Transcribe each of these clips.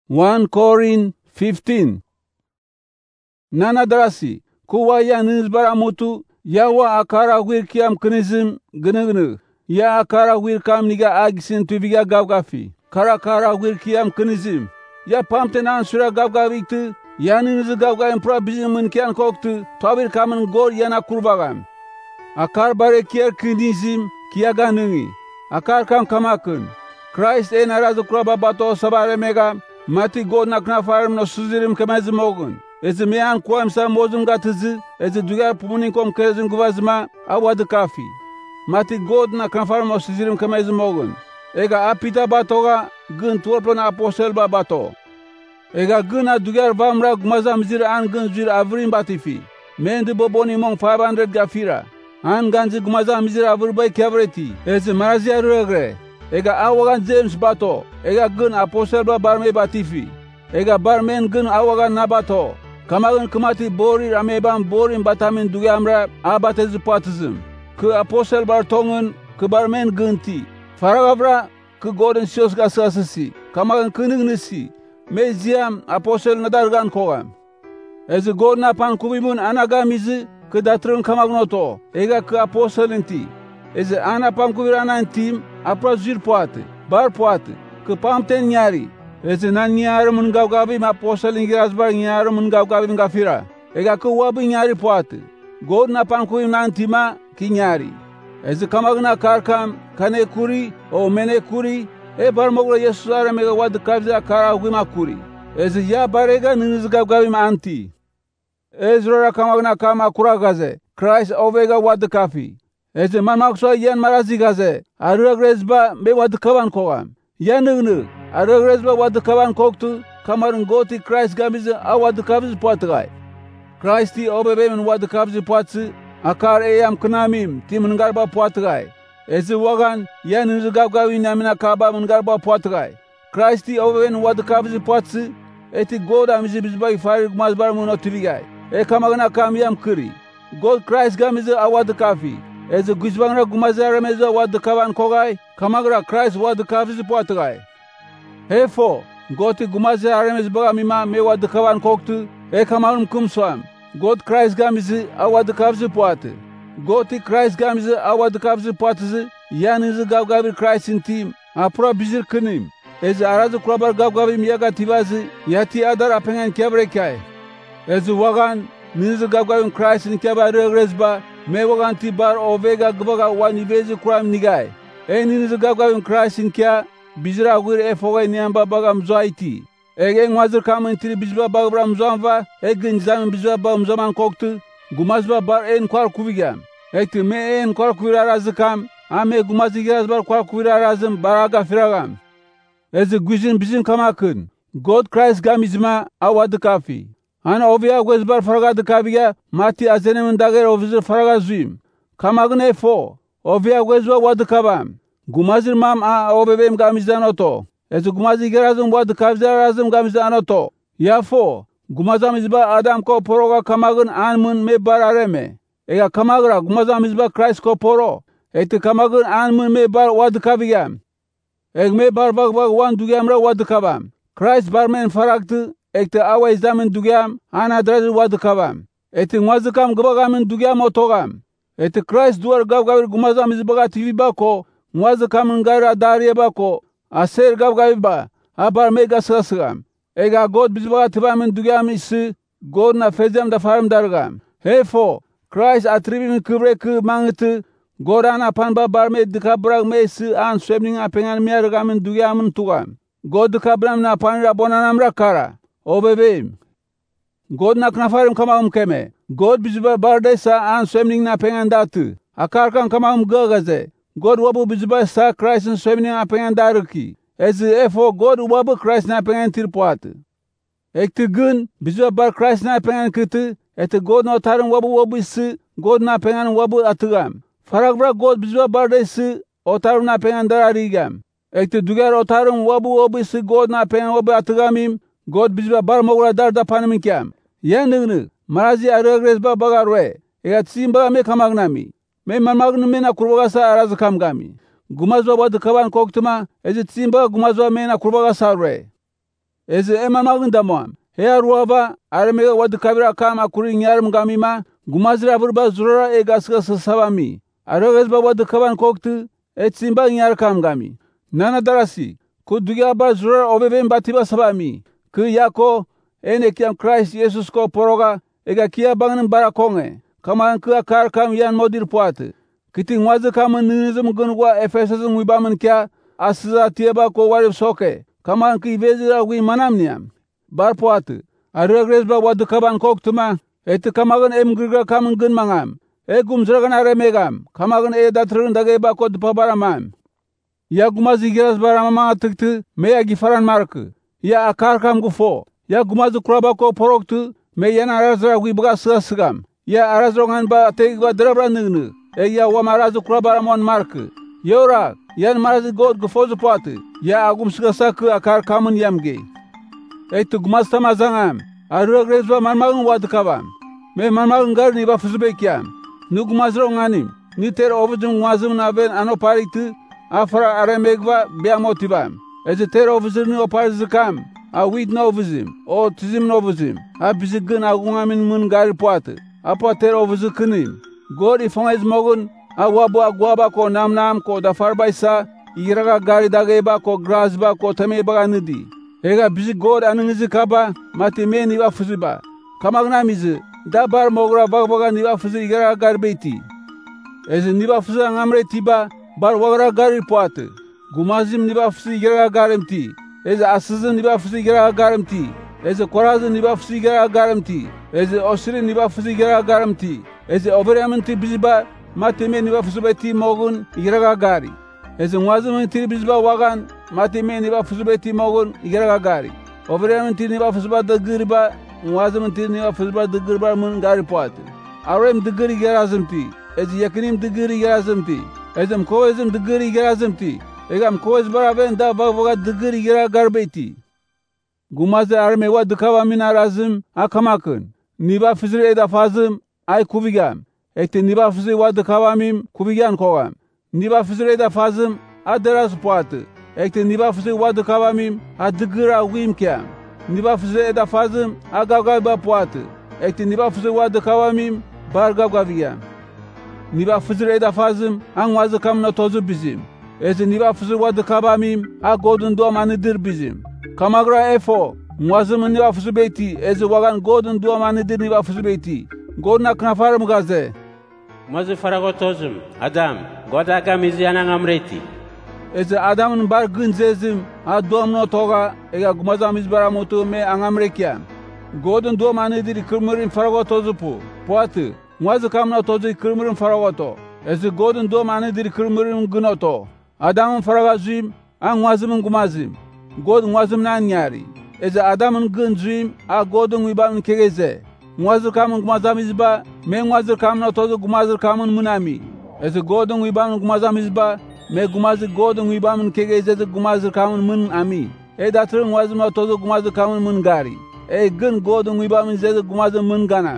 1 Corin 15. Nana darasi, kuwa ya nizbara mutu, ya wa akara wir kiam knizim gnu ya akara wir kam niga agisin tuviga gavgafi. Kara wir kiam knizim. Ya pamten ansura gavgaviktu, ya niz gavga impra bizimun kian koktu, tabir kamen gor yana kurbagam. Akar bare kier knizim kiaga nungi. Akar kam kamakun. Christ en arazu kuraba bato sabare mega. Mati god nakna farim no suzirim kemezim ogun. Ezi meyan kuam sa mozum gatizi, ezi dugar pumunin kom kerezin guvazima awad kafi. Mati god nakna farim no suzirim kemezim ogun. Ega apita batoga gun tuorpon apostel ba bato. Ega gun a dugar vamra gumazam zir an gun zir avrim batifi. Mendi boboni mong 500 gafira. An ganzi gumazam zir avir bay kevreti. Ezi marazia regre. Ega awagan James bato, ega gun apostel ba barme batifi. Ega barmen gun awagan nabato. Kamagun kumati bori rameban borin batamin dugamra abatezi patizim. Ku apostel bar tongun, ku barmen gunti. Faragavra, ku godin sios gasasisi. Kamagun kuningnisi. Meziam apostel nadargan kogam. Ezi god napan kubimun anagamizi, ku datrun kamagnoto. Ega ku apostel inti. Eze ana pam kuvirana intim, apra zir poate, bar poate, que pam ten nyari. Eze nan nyari mun gavgavi ma posel ingiras bar nyari mun gavgavi ngafira. Ega que wabi nyari poate. God na pam kuvirana intima ki nyari. Eze kamagna karkam, kane kuri, o mene kuri, e bar mogra yesusara mega wad kavza kara wima kuri. Eze ya barega niniz gavgavi ma anti. Ezra kamagna kama kuragaze, Christ ovega wad kafi. Eze manmakso yan marazigaze, arugresba me wadkavan kogam. Yanugnu, arugresba wadkavan koktu, kamarun goti Christ gamize a wadkaviz potgai. Christi obebemin wadkaviz potsi, akar eyam knamim, tim ngarba potgai. Eze wagan, yan gavgavi namina kaba ngarba potgai. Christi obebemin wadkaviz potsi, eti goda mizibizbai farig mazbar munotivigai. E kamagna kamyam kuri. God Christ gamize a wadkafi. Eze guzbangra gumazara meza wad kavan kogai, kamagra Christ wad kaviz potgai. Hefo, goti gumazara mez baga mima me wad kavan koktu, e kamalum kumswam. God Christ gamizi a wad kaviz pote. Goti Christ gamizi a wad kaviz potzi, yanizi gavgavi Christ in team, a pro bizir kunim. Eze arazu krabar gavgavi miyaga tivazi, yati adar apengan kebrekai. Eze wagan, nizi gavgavi Christ in keba regresba, me waganti bar ovega gbaga wani vezi kuram nigai. Eni nizagagwa in Christ in kia bizra gwir efoga niamba baga mzoaiti. Ege ngwazir kamen tiri bizba bagbra mzoanva, ege nizam bizba ba mzoman koktu, gumazba bar en kwar kuvigam. Ekti me en kwar kuvira razikam, ame gumazigiraz bar kwar kuvira razim baraga firagam. Eze gwizin bizin kamakun, God Christ gamizma awad kafi. Ana ovia gwezbar faraga de kabiga mati azenemin dager ovizir faraga zuim. Kamagne fo ovia gwezba wad kabam. Gumazir mam a obebem gamizdan oto. Ez gumazir gerazum wad kabzar razum gamizdan oto. Ya fo gumazam izba adam ko poroga kamagn anmun me barareme. Ega kamagra gumazam izba Christ ko poro. Eti kamagn anmun me bar wad kabigam. Eg me bar bag wan dugamra wad kabam. Christ barmen faragtu ekte awa izdamin dugyam, ana drazi wad kabam. Eti ngwazikam gabagamin dugyam otogam. Eti Christ duar gavgavir gumazam izbaga TV bako, ngwazikam ngara dariye bako, aser gavgavir ba, abar mega sasgam. Ega God bizbaga tibamin dugyam isi, God na fezem da farim dargam. Hefo, Christ atribim kibre ki mangiti, God ana panba barme dikabrag me isi an swemning apengan miyargamin dugyamin tugam. God dikabram na panra bonanam rakara. Obebem. God na knafarim kamam keme. God bizba barde sa an swemning na pengan datu. Akarkan kamam gagaze. God wabu bizba sa Christ in swemning na pengan daruki. Ezi efo God wabu Christ na pengan tirpoate. Ekti gun bizba bar Christ na pengan kiti. Eti God na tarim wabu isi. God na pengan wabu atugam. Faragbra God bizba barde isi. Otarim na pengan dararigam. Ekti dugar otarim wabu isi God na pengan wabu atugamim. God bizba bar mogra dar da panamin kiam. Yanignu, marazi aragresba bagarwe. Ega tsimba me kamagnami. Me mamagnu me na kurbaga sa araz kamgami. Gumazwa wad kaban koktuma, ezi tsimba gumazwa me na kurbaga sa rwe. Eze emamagin damoam. Hea ruaba aremega wadukabira kam akuri nyarim gamima gumazira burba zurara egasga sasabami. Arogezba wadukaban koktu etsimba nyar kam gami. Nana darasi ku dugia ba zurara obeben batiba sabami. Ku yako enekiam Christ Jesus ko poroga ega kia bangin barakonge. Kaman ku akar kam yan modir puate. Kiti ngwaze kam nizum gunwa Efesum wibaman kia asiza tieba ko warif soke. Kaman ki vezira wi manamniam. Bar puate. Arogezba wadukaban koktuma eti kamagan emgriga kam gun mangam. Gumzragan aremegam. Kamagan datrun dageba ko dupabaramam. Ya gumazi giras baramama tiktu meya gifaran marku. Ya akar kam gufo. Ya gumazi kuraba ko poroktu me yan arazra wibuga sigam. Ya arazrongan ba tegba drabra nignu. Ya wamarazu kuraba ramon marku. Yora yan marazi god gufozu patu. Ya agum sigasaku akar kamun yamge. Tu gumaz tamazangam. Arogrezba marmagun wadukabam. Me marmagun gar ni ba fuzubekiam. Nu gumazronganim. Ni ter ovuzum gumazum naben anoparitu. Afra aremegva biamotibam. Eze ter ovuzur ni oparizikam. A wid no ovuzim. O tizim no ovuzim. A bizigun agungamin mun gari puatu. Apa ter ovuzukunim. God ifongez mogun. A wabu agwaba ko nam ko dafarbaisa. Iraga gari dageba ko grasba ko tameba nidi. Ega bizi God anungizikaba. Mati me niwa fuziba. Kamagnamizi. Dabar mogra bagbaga niwa fuzi igara garbeti. Eze niwa fuzi angamre tiba. Bar wagra gari puate. Gumazim niba fusi gira garimti. Eze asizim niba fusi gira garimti. Eze korazim niba fusi gira garimti. Eze osiri niba fusi gira garimti. Eze oberaminti biziba matime niba fusi beti mogun gira gari. Eze ngwaziminti biziba wagan matime niba fusi beti mogun gira gari. Oberaminti niba fusi ba dagiriba ngwaziminti niba fusi ba dagiriba mun gari puate. Arem dagiri girazimti. Eze yakinim dagiri girazimti. Ezem kovezim digiri girazimti. Egam kovez baraben da bagvaga digiri gira garbeti. Gumaze armewa dukava minarazim akamakın. Niba fizir edafazım ay kubigam. Ekte niba fizir wa dukavamim kubigan kogam. Niba fizir edafazım adaraz puatı. Ekte niba fizir wa dukavamim adigira wimkiam. Niba fizir edafazım agagaba puatı. Ekte niba fizir wa dukavamim bargavgavigam. Niba fizir edafazım an wazı kamna tozu bizim. Eze niba fizir wadı kabamim a godun duamanidir bizim. Kamagra efo mwazım niba fizir beyti eze wagan godun duamanidir niba fizir beyti. Godna knafarım gaze. Mwazı faragotozum adam goda gamizi yanan amreti. Eze adamın bar gınzezim a duamno toga ega gumazamiz baramutu me angamrekiam. Godun duamanidir kırmırın faragotozu pu. Puatı. Mwazı kamna tozu kırmırın faragoto. Eze godun duamanidir kırmırın gınoto. Adamın faragazim, an mwazımın gumazim. God mwazımnan nyari. Eze adamın gınzim, a godun wibanın kegeze. Mwazır kamın gumazamizba, me mwazır kamın tozu gumazır kamın munami. Eze godun wibanın gumazamizba, me gumazır godun wibanın kegeze gumazır kamın mun ami. Datırın mwazımla tozu gumazır kamın mun gari. Gın godun wibanın zeze gumazır mun ganam.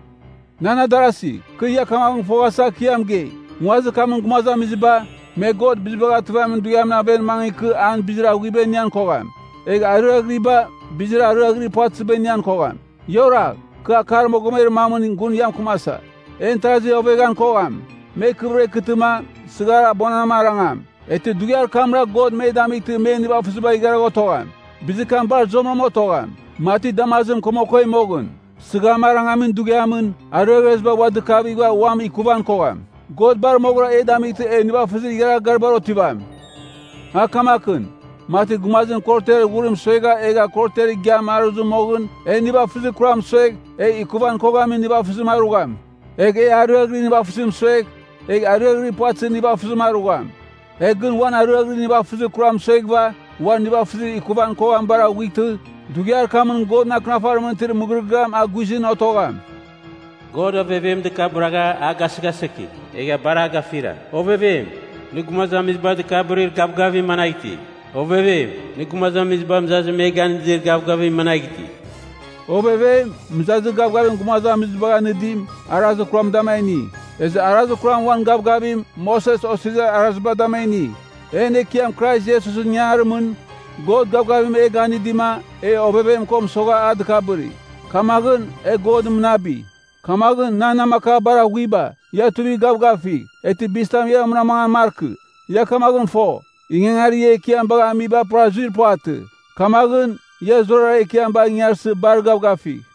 Nana darasi, kıya kamın fogasa kiyamge. Mwazır kamın gumazamizba, me God bizbaga tvamin duyamna ben mangi an bizra wiben yan kogam. Aragriba bizra aragri pots ben yan kogam. Yora ka karmo gomer mamun gun yam kumasa. Entazi obegan kogam. Me kubre kıtıma sigara bonama rangam. Eti duyar kamra God meydamiti me niba fusba igara gotogam. Bizi kambar zomomo togam. Mati damazım komokoy mogun. Sigama rangamin duyamin aragresba wadı kabiga wam ikuban kogam. God bar mogra edamiti niba fizir gira garbaro tibam. Hakamakın. Mati gumazın korteri vurum soyga ega korteri gyam aruzu mogun niba fizir kuram soyg ikuban kogamin niba fizir marugam. Arugri niba fizir soyg arugri patsi niba fizir marugam. Gün wan arugri niba fizir kuram soyg va wan niba fizir ikuban kogam bara witu dugyar kamın God naknafarmın tir mugrgam agujin otogam. God ovevem de kabraga agasgaseki. Ega baraga fira. Ovevem. Nigumazamiz bad kabrir gavgavi manaiti. Ovevem. Nigumazamiz bamzaz megan dir gavgavi manaiti. Ovevem. Mzaz gavgavi gumazamiz baganedim. Arazı kuram damayni. Eze arazı kuram wan gavgavim Moses osiza arazba damayni. Enekiam Christ Jesus'un yarımın God gavgavim e ganidima e ovevem kom soga ad kabri. Kamagen e God mnabi. Kamagen nana maka bara wiba ya turi gavgafi eti bistam ya mnamangan marku. Ya kamagen fo. Ingengari ye kiam baga amiba prazir poate. Kamagen ya zora e kiam ba nyarse bar gavgafi.